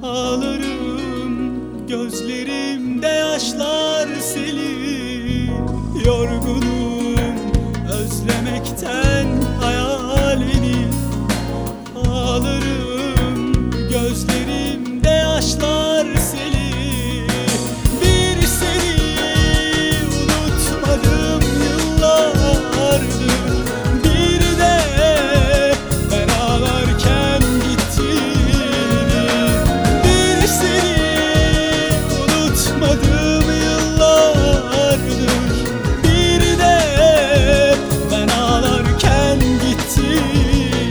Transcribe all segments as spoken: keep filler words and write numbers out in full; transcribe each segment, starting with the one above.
Ağlarım, gözlerimde yaşlar seli. Yorgunum özlemekten hayalini. Ağlarım, gözlerimde yaşlar seli. Bir seni unutmadım yıllardır. Bir de ben ağlarken gittiğini. Bir seni unutmadım yıllardır. Bir de ben ağlarken gittiğini.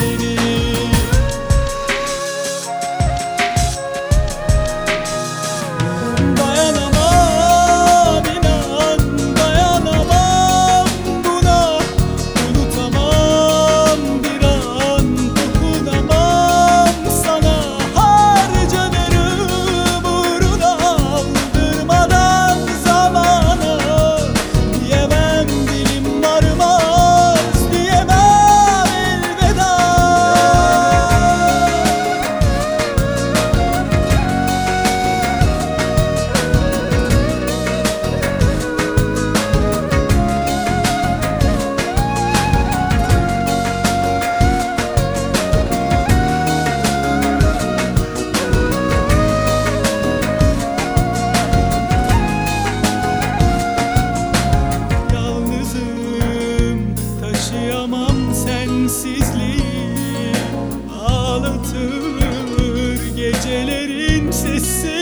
Dayanamam, inan dayanamam buna. Unutamam bir an, dokunamam sana. Harcanırım uğruna, aldırmadan zamana. Diyemem dilim varmaz, diyemem elveda. Yalnızım, taşıyamam sensizliği. Ağlatır gecelerin sesi.